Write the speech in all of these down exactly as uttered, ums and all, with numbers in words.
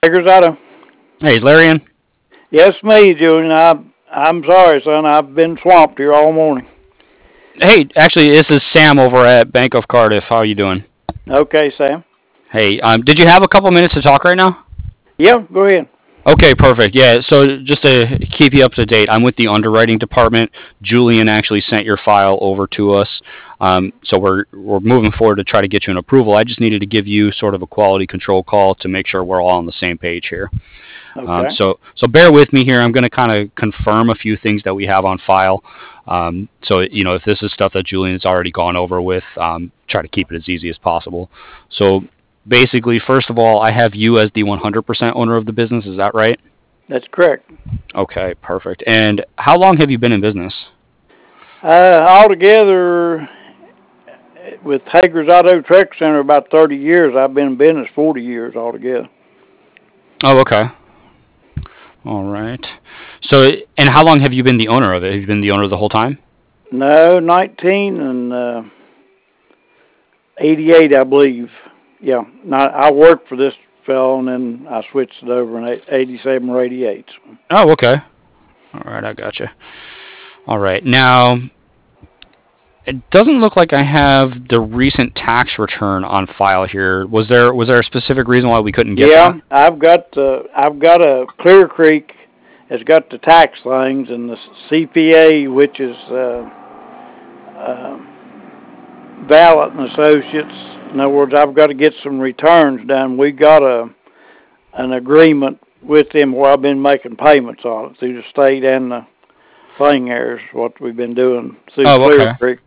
Tigers Auto. Hey, is Larry in? Yes, me, Julian. I, I'm sorry, son. I've been swamped here all morning. Hey, actually, this is Sam over at Bank of Cardiff. How are you doing? Okay, Sam. Hey, um, did you have a couple minutes to talk right now? Yeah, go ahead. Okay, perfect. Yeah, so just to keep you up to date, I'm with the underwriting department. Julian actually sent your file over to us, um, so we're we're moving forward to try to get you an approval. I just needed to give you sort of a quality control call to make sure we're all on the same page here. Um, Okay. so so bear with me here. I'm going to kind of confirm a few things that we have on file. Um, so you know if this is stuff that Julian's already gone over with, um, try to keep it as easy as possible. So basically, first of all, I have you as the one hundred percent owner of the business. Is that right? That's correct. Okay, perfect. And how long have you been in business? Uh, altogether, with Tigers Auto Truck Center, about thirty years. I've been in business forty years altogether. Oh, okay. All right. So, and how long have you been the owner of it? Have you been the owner the whole time? No, nineteen and uh, eighty-eight, I believe. Yeah, not, I worked for this fellow, and then I switched it over in eighty-seven or eighty-eight. Oh, okay. All right, I gotcha. All right. Now, it doesn't look like I have the recent tax return on file here. Was there was there a specific reason why we couldn't get Yeah, that? I've got uh, I've got a Clear Creek has got the tax things, and the C P A, which is uh, uh, Vallet and Associates. In other words, I've got to get some returns done. We got a an agreement with them where I've been making payments on it through the state and the thing there is what we've been doing through Oh, Clear okay. Creek.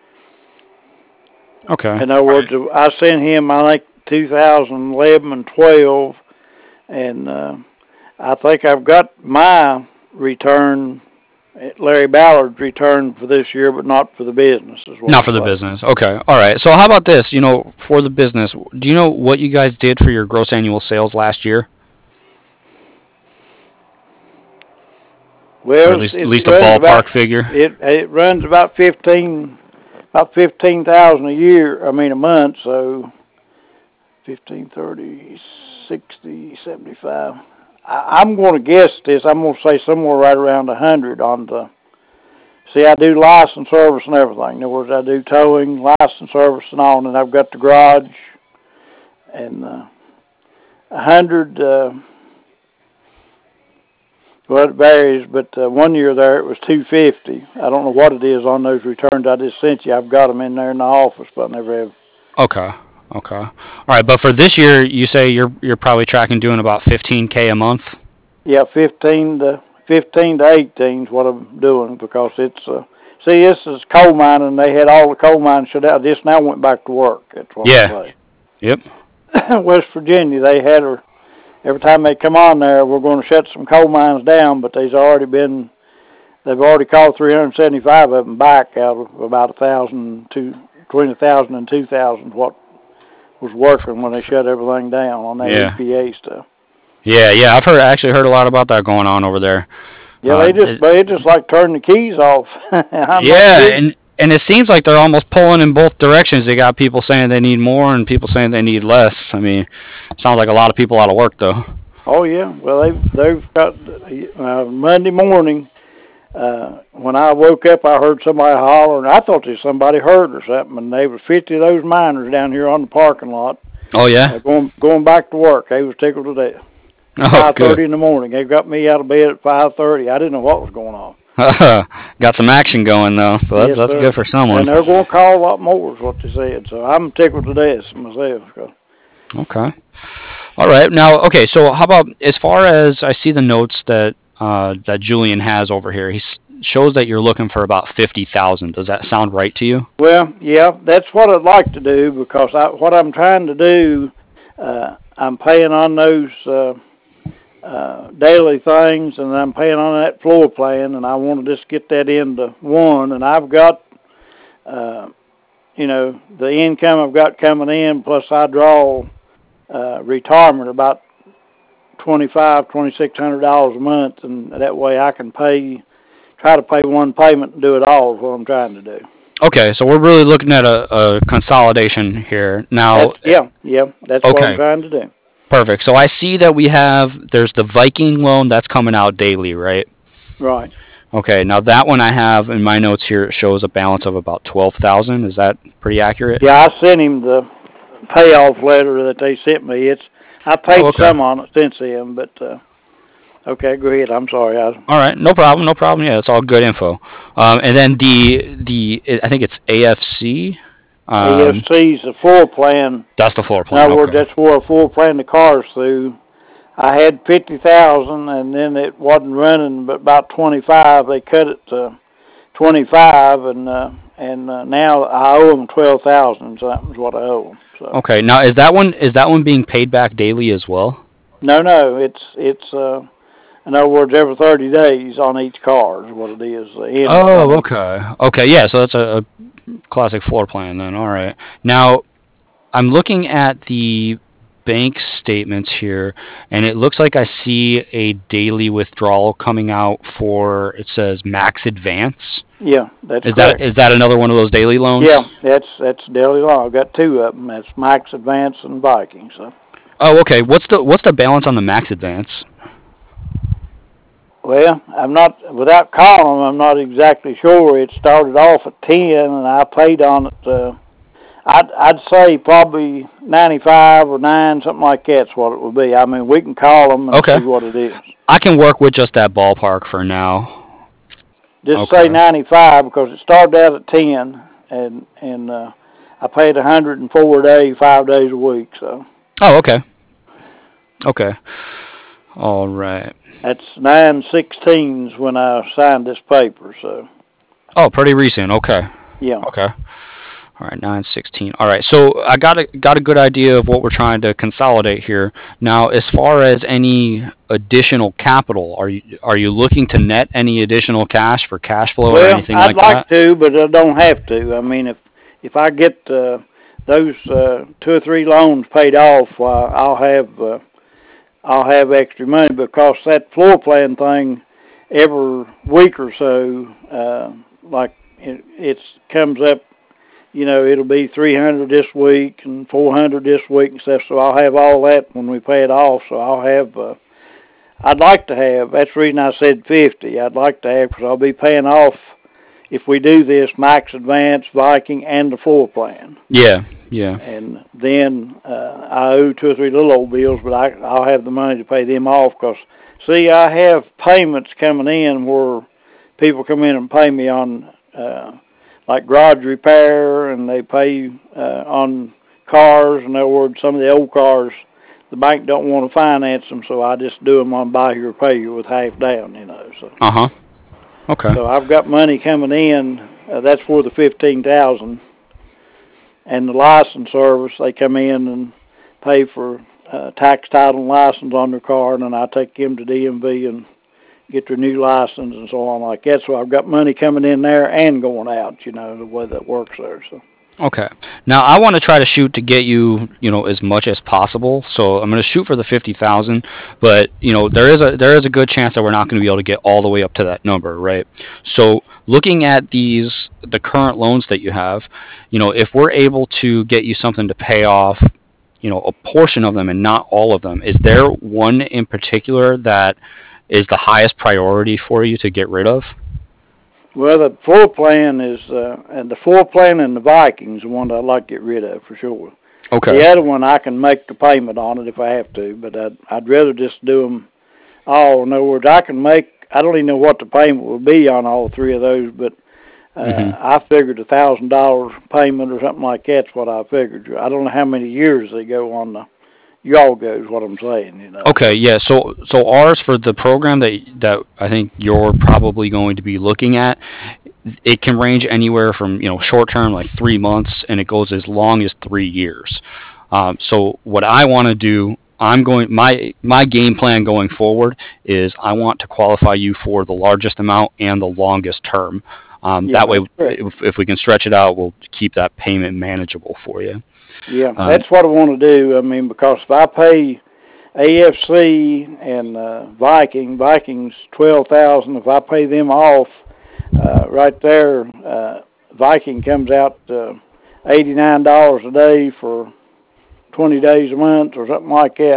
Okay. In other words, I sent him, I think, two thousand eleven and twelve, and uh, I think I've got my return, Larry Ballard's return for this year, but not for the business as well. Not for the business. Okay. All right. So how about this? You know, for the business, do you know what you guys did for your gross annual sales last year? Or Well, at it's, least at it least a runs ballpark about figure? it. It runs about fifteen, about fifteen thousand a year. I mean a month. So fifteen, thirty, sixty, seventy-five. I, I'm going to guess this. I'm going to say somewhere right around a hundred on the. See, I do license service and everything. In other words, I do towing, license service, and all. And I've got the garage, and uh, a hundred. Uh, Well, it varies, but uh, one year there it was two fifty. I don't know what it is on those returns I just sent you. I've got them in there in the office, but I never have. Okay. Okay. All right. But for this year, you say you're you're probably tracking doing about fifteen k a month. Yeah, fifteen to fifteen to eighteen is what I'm doing because it's. Uh, see, this is coal mining. They had all the coal mines shut out. This now went back to work. That's what I'm Yeah. saying. Yep. West Virginia, they had her. Every time they come on there, we're going to shut some coal mines down, but there's already been, they've already called three hundred seventy-five of them back out of about a thousand, two, between a thousand and two thousand, what was working when they shut everything down on that Yeah. E P A stuff. Yeah. Yeah. I've heard actually heard a lot about that going on over there. Yeah, Uh, they just, it, they just like turn the keys off. I'm not yeah, kidding. and and it seems like they're almost pulling in both directions. They got people saying they need more and people saying they need less. I mean, sounds like a lot of people out of work though. Oh yeah, well they've they've got uh, Monday morning. Uh, when I woke up, I heard somebody hollering. I thought there was somebody hurt or something, and there was fifty of those miners down here on the parking lot Oh yeah. uh, going going back to work. They was tickled to death. Oh, Five good. thirty in the morning. They got me out of bed at five thirty. I didn't know what was going on. Got some action going though, so that's Yes, that's sir. good for someone. And they're going to call a lot more, is what they said. So I'm tickled to death myself. Okay. All right. Now, okay. So, how about as far as I see the notes that uh, that Julian has over here? He s- shows that you're looking for about fifty thousand. Does that sound right to you? Well, yeah, that's what I'd like to do because I, what I'm trying to do, uh, I'm paying on those uh, uh, daily things, and I'm paying on that floor plan, and I want to just get that into one. And I've got, uh, you know, the income I've got coming in, plus I draw uh, retirement about twenty-five, twenty-six hundred dollars a month, and that way I can pay, try to pay one payment and do it all. Is what I'm trying to do. Okay. So we're really looking at a, a consolidation here now. That's, yeah, yeah, that's what I'm Okay. trying to do. Perfect. So I see that we have there's the Viking loan that's coming out daily, right? Right. Okay. Now that one I have in my notes here, it shows a balance of about twelve thousand. Is that pretty accurate? Yeah, I sent him the payoff letter that they sent me. It's I paid Oh, okay. some on it since then, but uh, okay, go ahead. I'm sorry. I, All right, no problem, no problem. Yeah, it's all good info. Um, and then the the I think it's A F C. Um, A F C's the floor plan. that's the floor In plan. other words, Okay. that's where a floor plan the cars through. I had fifty thousand, and then it wasn't running but about twenty-five. They cut it to twenty-five, and uh, and uh, now I owe them twelve thousand something is what I owe them. So Okay. Now is that one is that one being paid back daily as well? no, no, it's it's uh, in other words, every thirty days on each car is what it is. The interest on Oh, each. okay. Okay, yeah. So that's a, a classic floor plan then. All right. Now I'm looking at the bank statements here, and it looks like I see a daily withdrawal coming out for it says Max Advance. Yeah, that's Is that correct. is that another one of those daily loans? Yeah, that's that's daily law. I've got two of them. That's Max Advance and Viking. So Oh, okay. What's the what's the balance on the Max Advance? well, I'm not without calling them. I'm not exactly sure. It started off at ten, and I paid on it. Uh, I'd I'd say probably ninety-five or nine, something like that's what it would be. I mean, we can call them and Okay. see what it is. I can work with just that ballpark for now. Just say Okay. ninety-five because it started out at ten, and and uh, I paid a hundred and four a day, five days a week. So Oh, okay. Okay. All right. that's nine sixteens when I signed this paper. So Oh, pretty recent. Okay. yeah. Okay. All right, nine sixteen. All right. So I got a got a good idea of what we're trying to consolidate here. Now, as far as any additional capital, are you are you looking to net any additional cash for cash flow or Well, anything I'd like like that? to, but I don't have to. I mean, if if I get uh, those uh, two or three loans paid off, uh, I'll have uh, I'll have extra money because that floor plan thing every week or so, uh, like it it's comes up. You know, it'll be three hundred this week and four hundred this week and stuff. So I'll have all that when we pay it off. So I'll have. Uh, I'd like to have. That's the reason I said fifty. I'd like to have because I'll be paying off if we do this Max Advance, Viking, and the floor plan. Yeah. Yeah. And then uh, I owe two or three little old bills, but I, I'll have the money to pay them off because, see, I have payments coming in where people come in and pay me on, uh, like garage repair, and they pay uh, on cars. In other words, some of the old cars, the bank don't want to finance them, so I just do them on buy here, pay you with half down, you know. So, Uh huh. Okay. so I've got money coming in. Uh, that's for the fifteen thousand. And the license service, they come in and pay for uh, tax, title, and license on their car, and then I take them to D M V and get their new license and so on like that. So I've got money coming in there and going out, you know, the way that works there. So Okay. Now I want to try to shoot to get you, you know, as much as possible. So I'm going to shoot for the fifty thousand, but you know, there is a there is a good chance that we're not going to be able to get all the way up to that number, right? So looking at these the current loans that you have, you know, if we're able to get you something to pay off, you know, a portion of them and not all of them, is there one in particular that is the highest priority for you to get rid of? well, the floor plan is, uh, and the floor plan and the Vikings, the one that I'd like to get rid of for sure. Okay. The other one, I can make the payment on it if I have to, but I'd, I'd rather just do them all. In other words, I can make, I don't even know what the payment will be on all three of those, but uh, Mm-hmm. I figured a thousand dollars payment or something like that's what I figured. I don't know how many years they go on the y'all go is what I'm saying, you know. Okay, yeah. So so ours for the program that that I think you're probably going to be looking at, it can range anywhere from, you know, short term like three months and it goes as long as three years. Um, so what I want to do, I'm going my my game plan going forward is I want to qualify you for the largest amount and the longest term. Um, Yeah, that way, that's correct. if, if we can stretch it out, we'll keep that payment manageable for you. Yeah, Um, that's what I want to do. I mean, because if I pay A F C and uh, Viking, Vikings twelve thousand. If I pay them off, uh, right there, uh, Viking comes out uh, eighty nine dollars a day for twenty days a month or something like that.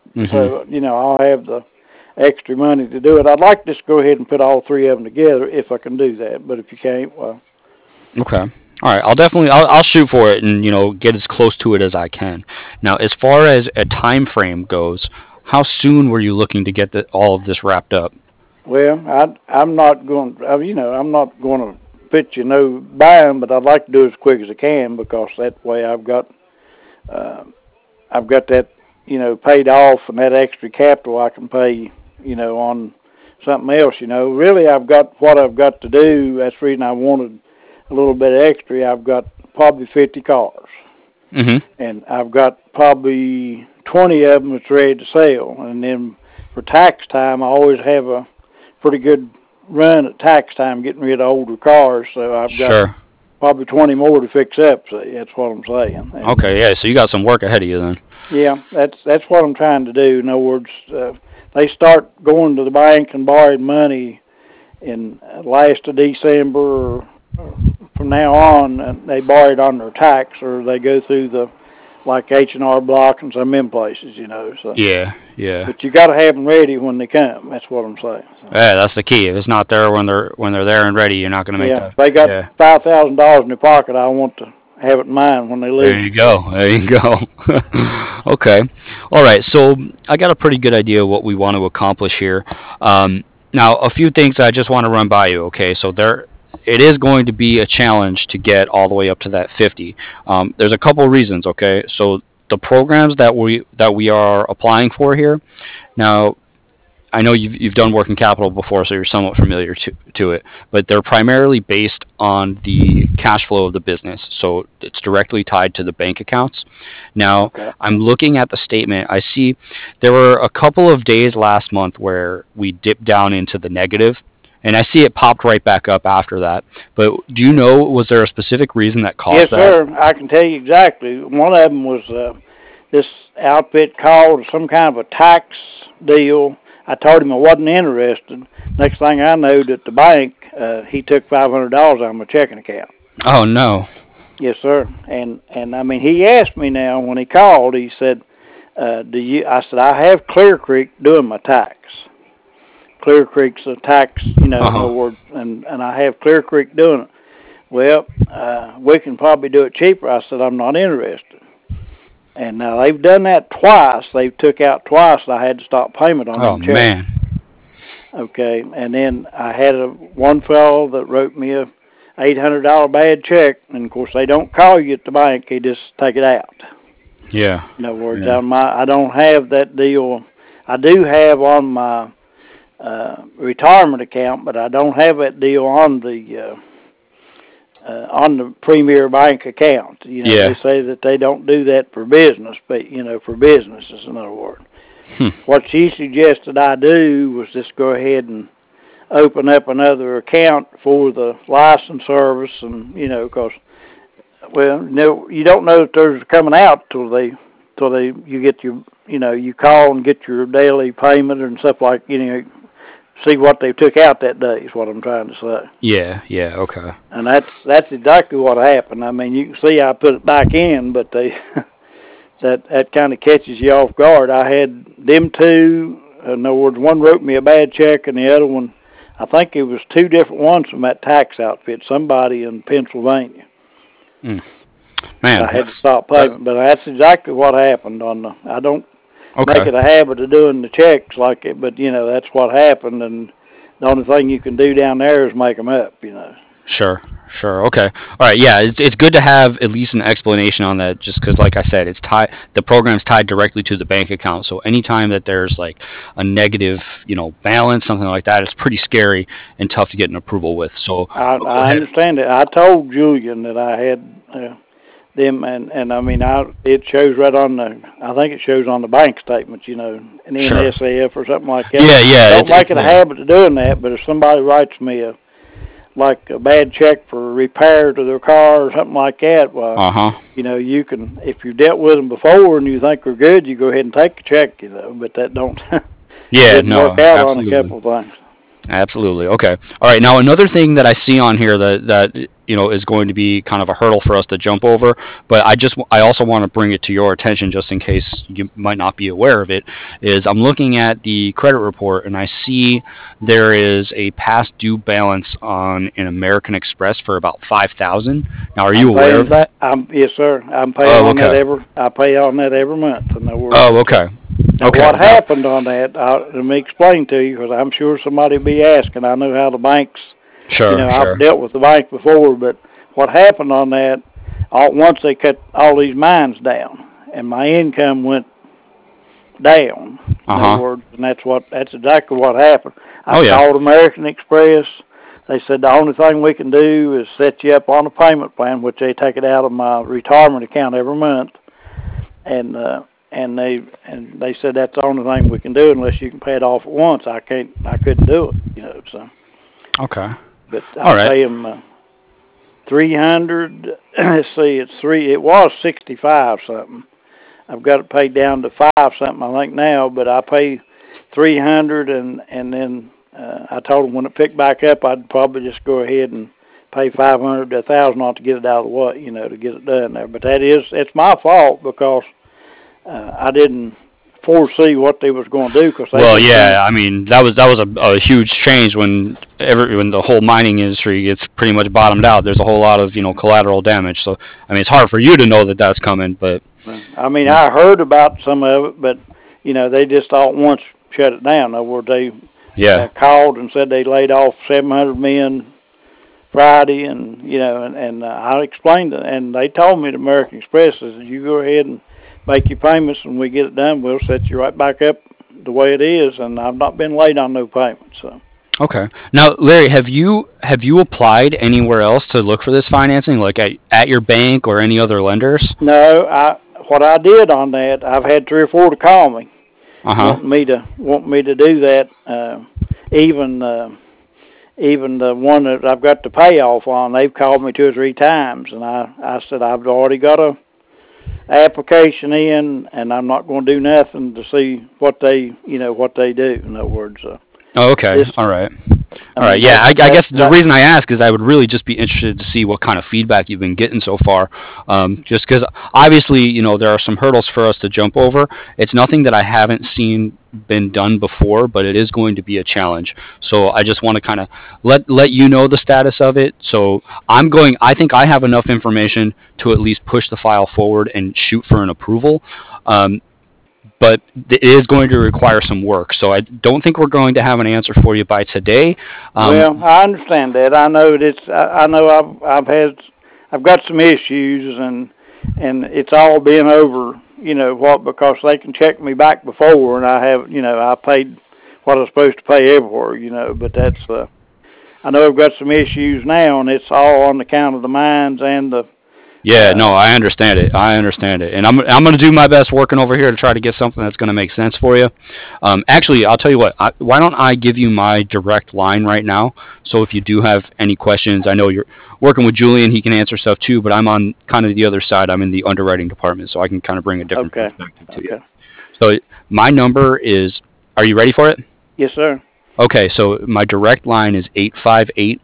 Mm-hmm. So, you know, I'll have the extra money to do it. I'd like to just go ahead and put all three of them together if I can do that. But if you can't, well. Okay. All right. I'll definitely I'll, I'll shoot for it and, you know, get as close to it as I can. Now, as far as a time frame goes, how soon were you looking to get the, all of this wrapped up? Well, I, I'm not going, you know, I'm not going to put you no buying, but I'd like to do it as quick as I can because that way I've got, uh, I've got that, you know, paid off and that extra capital I can pay, you know, on something else. You know, really I've got what I've got to do. That's the reason I wanted a little bit extra. I've got probably fifty cars, mm-hmm. and I've got probably twenty of them that's ready to sell. And then for tax time, I always have a pretty good run at tax time getting rid of older cars. So I've got sure. probably twenty more to fix up. So that's what I'm saying. And okay, yeah. So you got some work ahead of you then. Yeah, that's that's what I'm trying to do. In other words, uh, they start going to the bank and borrowing money in uh, last of December or, or from now on, and they borrow it on their tax, or they go through the like H and R Block and some in places, you know. So yeah, yeah. But you got to have them ready when they come. That's what I'm saying. So. Yeah, that's the key. If it's not there when they're when they're there and ready, you're not going to make yeah, that. If they got yeah. five thousand dollars in their pocket, I want to have it in mind when they leave. There you go. There you go. Okay. All right. So I got a pretty good idea of what we want to accomplish here. Um, now, a few things I just want to run by you. Okay. So there, it is going to be a challenge to get all the way up to that fifty. Um, there's a couple of reasons. Okay. So the programs that we that we are applying for here. Now, I know you've you've done working capital before, so you're somewhat familiar to to it. But they're primarily based on the cash flow of the business, so it's directly tied to the bank accounts. Now, okay. I'm looking at the statement. I see there were a couple of days last month where we dipped down into the negative, and I see it popped right back up after that. But do you know, was there a specific reason that caused yes, that? Yes, sir. I can tell you exactly. One of them was uh, this outfit called some kind of a tax deal. I told him I wasn't interested. Next thing I know, at the bank, uh, he took five hundred dollars out of my checking account. Oh, no. Yes, sir. And, and I mean, he asked me now when he called, he said, uh, do you, I said, I have Clear Creek doing my tax. Clear Creek's a tax, you know, uh-huh. word, and, and I have Clear Creek doing it. Well, uh, we can probably do it cheaper. I said, I'm not interested. And now they've done that twice. They've took out twice. And I had to stop payment on oh, them checks. man. Okay, and then I had a one fellow that wrote me a eight hundred dollar bad check, and of course they don't call you at the bank; they just take it out. Yeah. In other words, yeah. on my, I don't have that deal. I do have on my uh, retirement account, but I don't have that deal on the. Uh, Uh, on the Premier Bank account. You know, yeah. They say that they don't do that for business, but, you know, for businesses, in other words. Hmm. What she suggested I do was just go ahead and open up another account for the license service, and, you know, because, well, no, you don't know if they're coming out till they, till they, you get your, you know, you call and get your daily payment and stuff like, you know, see what they took out that day is what I'm trying to say. Yeah, yeah, okay. And that's that's exactly what happened. I mean, you can see I put it back in, but they that that kind of catches you off guard. I had them two. In other words, one wrote me a bad check, and the other one, I think it was two different ones from that tax outfit. Somebody in Pennsylvania. Mm. Man, I had to stop payment, but that's exactly what happened. On the, I don't. Okay. Make it a habit of doing the checks like it, but, you know, that's what happened, and the only thing you can do down there is make them up, you know. Sure, sure, okay. All right, yeah, it's it's good to have at least an explanation on that, just because, like I said, it's tied. The program's tied directly to the bank account, so anytime that there's, like, a negative, you know, balance, something like that, it's pretty scary and tough to get an approval with, so. I, I understand it. I told Julian that I had... Uh, them and, and I mean I it shows right on the I think it shows on the bank statements, you know, an sure. N S F or something like that. Yeah, yeah. Don't it's, make it's, it a habit of doing that, but if somebody writes me a like a bad check for repair to their car or something like that, well, uh-huh. you know, you can if you dealt with them before and you think they're good, you go ahead and take the check, you know, but that don't yeah, no, work out absolutely. on a couple of things. Absolutely. Okay. All right. Now another thing that I see on here that that you know, is going to be kind of a hurdle for us to jump over. But I just, I also want to bring it to your attention, just in case you might not be aware of it. Is I'm looking at the credit report and I see there is a past due balance on an American Express for about five thousand. Now, are you I'm aware paying, of that? I'm yes, sir. I'm paying Oh, on that okay. every. I pay on that every month. In other words, Oh, okay. now Okay. what Now- happened on that? I'll, let me explain to you, because I'm sure somebody will be asking. I know how the banks. Sure, You know, sure. I've dealt with the bank before, but what happened on that? All, once they cut all these mines down, and my income went down. In Uh-huh. other words, and that's what that's exactly what happened. I Oh, yeah. called American Express. They said the only thing we can do is set you up on a payment plan, which they take it out of my retirement account every month, and uh, and they and they said that's the only thing we can do unless you can pay it off at once. I can't, I couldn't do it, you know. So, Okay. but All I right. pay them uh, three hundred. Let's see, it's three. It was sixty five something. I've got it paid down to five something, I think now, but I pay three hundred, and and then uh, I told them when it picked back up, I'd probably just go ahead and pay five hundred to a thousand on to get it out of the way, you know, to get it done there. But that is, it's my fault because uh, I didn't foresee what they was going to do. Cause they Well, just yeah, I mean that was that was a, a huge change when every when the whole mining industry gets pretty much bottomed out. There's a whole lot of you know collateral damage. So I mean it's hard for you to know that that's coming, but I mean, I heard about some of it, but you know, they just all at once shut it down. In other words, they yeah, uh, called and said they laid off seven hundred men Friday, and you know, and, and uh, I explained it, and they told me at American Express, says, you go ahead and make your payments, and we get it done, we'll set you right back up the way it is, and I've not been late on no payments. So. okay. Now, Larry, have you have you applied anywhere else to look for this financing, like at, at your bank or any other lenders? No, I what I did on that, I've had three or four to call me, Uh huh. want me to want me to do that. Uh, even uh, even the one that I've got the payoff on, they've called me two or three times, and I I said I've already got a application in, and I'm not going to do nothing to see what they you know what they do. In other words, uh, Oh, okay. this, All right. I All right. mean, Yeah. I, that, I that, guess the that, reason I ask is I would really just be interested to see what kind of feedback you've been getting so far. Um, just because obviously, you know, there are some hurdles for us to jump over. It's nothing that I haven't seen been done before, but it is going to be a challenge. So I just want to kind of let let you know the status of it. So I'm going. I think I have enough information to at least push the file forward and shoot for an approval. Um, but it is going to require some work. So I don't think we're going to have an answer for you by today. Um, well, I understand that. I know that it's. I, I know I've I've had I've got some issues, and and it's all been over. You know what? Because they can check me back before, and I have. You know, I paid what I was supposed to pay everywhere. You know, but that's. Uh, I know I've got some issues now, and it's all on account of the mines and the. Yeah, Uh, no, I understand it. I understand it, and I'm I'm going to do my best working over here to try to get something that's going to make sense for you. Um, actually, I'll tell you what. I, why don't I give you my direct line right now? So if you do have any questions, I know you're working with Julian; he can answer stuff too. But I'm on kind of the other side. I'm in the underwriting department, so I can kind of bring a different okay. perspective to Okay. you. So my number is. Are you ready for it? Yes, sir. Okay, so my direct line is eight five eight,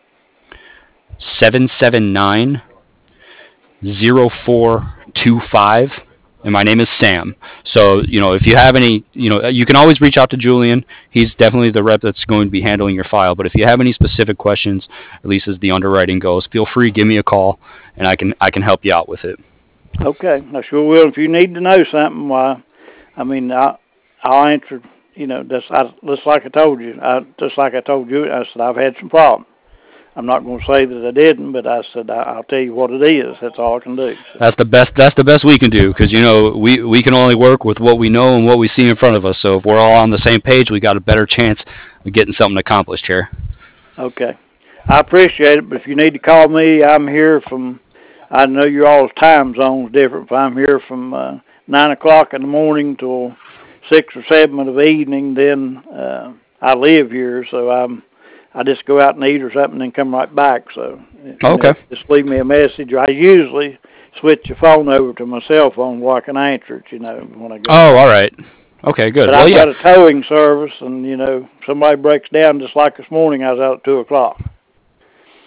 seven seven nine, zero four two five, and my name is Sam. So, you know, if you have any, you know, you can always reach out to Julian. He's definitely the rep that's going to be handling your file. But if you have any specific questions, at least as the underwriting goes, feel free, give me a call, and I can I can help you out with it. Okay, I sure will. If you need to know something, why, I mean, I, I'll answer. You know, just, I, just like I told you. I, just like I told you, I said I've had some problems. I'm not going to say that I didn't, but I said I, I'll tell you what it is. That's all I can do. So. That's the best. That's the best we can do, because you know we we can only work with what we know and what we see in front of us. So if we're all on the same page, we got a better chance of getting something accomplished here. Okay, I appreciate it. But if you need to call me, I'm here from. I know your all's time zone's different, but I'm here from uh, nine o'clock in the morning till six or seven of the evening. Then uh, I live here, so I'm. I just go out and eat or something and then come right back. So Oh, okay. know, just leave me a message. I usually switch the phone over to my cell phone where I can answer it, you know, when I go. Oh, all right. Okay, good. But Well, I've yeah. got a towing service, and, you know, somebody breaks down just like this morning. I was out at two o'clock.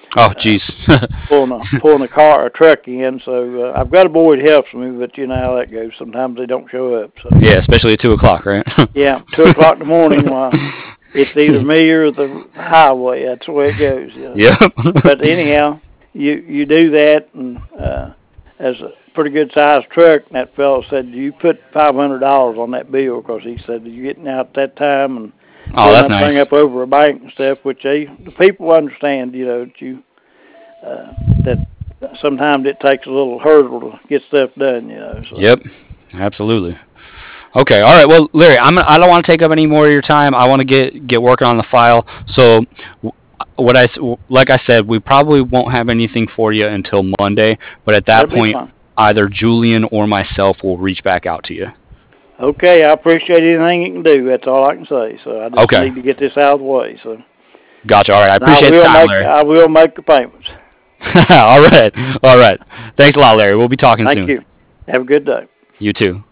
Oh, jeez. pulling a pulling a car or a truck in. So uh, I've got a boy that helps me, but you know how that goes. Sometimes they don't show up. So Yeah, especially at two o'clock, right? yeah, two o'clock in the morning. Well, it's either me or the highway. That's the way it goes. You know? Yep. But anyhow, you you do that, and uh, as a pretty good sized truck. And that fellow said, "You put five hundred dollars on that bill," because he said you're getting out at that time and Oh, that's that nice. thing up over a bank and stuff. Which they the people understand. You know that you uh, that sometimes it takes a little hurdle to get stuff done. You know. So. Yep. Absolutely. Okay. All right. Well, Larry, I'm. I don't want to take up any more of your time. I want to get get working on the file. So, what I like I said, we probably won't have anything for you until Monday. But at that That'd point, either Julian or myself will reach back out to you. Okay. I appreciate anything you can do. That's all I can say. So I just okay. need to get this out of the way. So. Gotcha. All right. I appreciate I the time, make, Larry. I will make the payments. All right. All right. Thanks a lot, Larry. We'll be talking Thank soon. Thank you. Have a good day. You too.